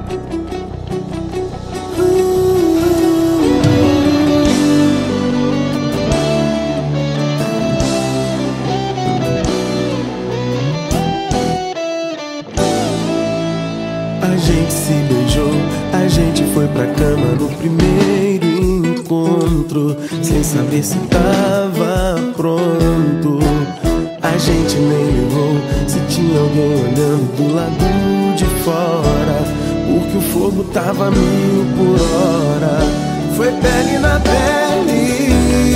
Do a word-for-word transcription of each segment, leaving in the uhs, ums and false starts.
A gente se beijou, a gente foi pra cama no primeiro encontro, sem saber se tava pronto. A gente nem ligou se tinha alguém olhando do lado de fora, porque o fogo tava mil por hora. Foi pele na pele,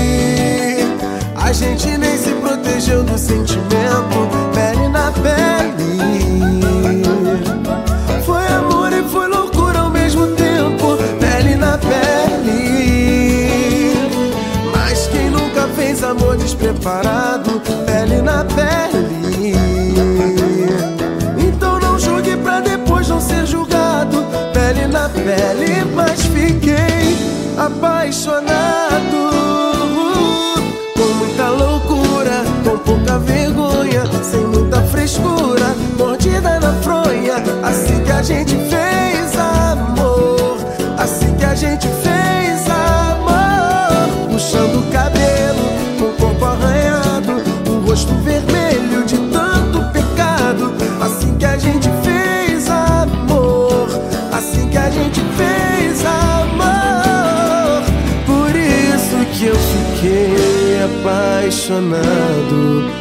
a gente nem se protegeu do sentimento. Pele na pele, foi amor e foi loucura ao mesmo tempo. Pele na pele, mas quem nunca fez amor despreparado? Pele na pele. Então não julgue pra depois não ser julgado. Pele na pele, mas fiquei apaixonado, com muita loucura, com pouca vergonha, sem muita frescura, mordida na fronha. Assim que a gente fez amor, assim que a gente fez amor, puxando o cabelo, com o corpo arranhado, o rosto vermelho de tanto pecado. Assim que a gente fez amor, assim que a gente fez amor. Por isso que eu fiquei apaixonado.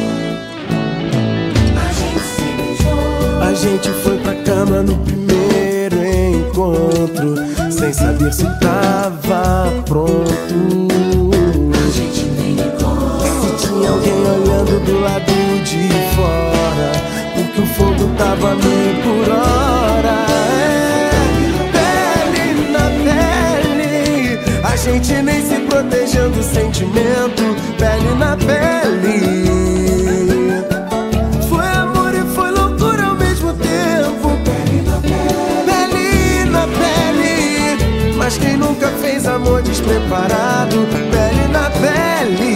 A gente foi pra cama no primeiro encontro, sem saber se tava pronto. A gente nem ligou se tinha alguém olhando do lado de fora, porque o fogo tava mil por hora. É, pele na pele, a gente nem se protegeu do sentimento. Pele na pele, mas quem nunca fez amor despreparado? Pele na pele.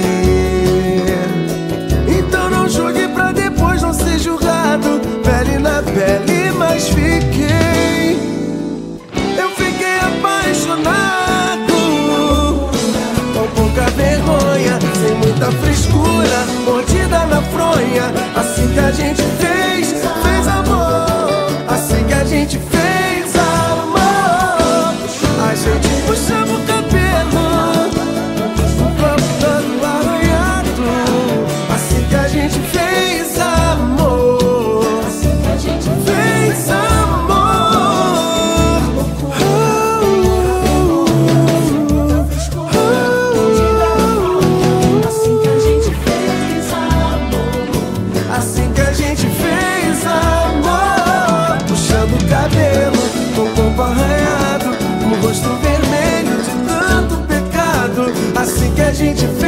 Então não julgue pra depois não ser julgado. Pele na pele, mas fiquei, eu fiquei apaixonado, com pouca vergonha, sem muita frescura, mordida na fronha. Assim que a gente fez, fez amor. Assim que a gente fez, a gente puxava o cabelo, o corpo todo arranhado. Assim que a gente fez amor, assim que a gente fez amor. Assim que a gente fez amor, assim que a gente fez amor, puxando o cabelo, com o corpo arranhado, o rosto vermelho de tanto pecado. Assim que a gente fez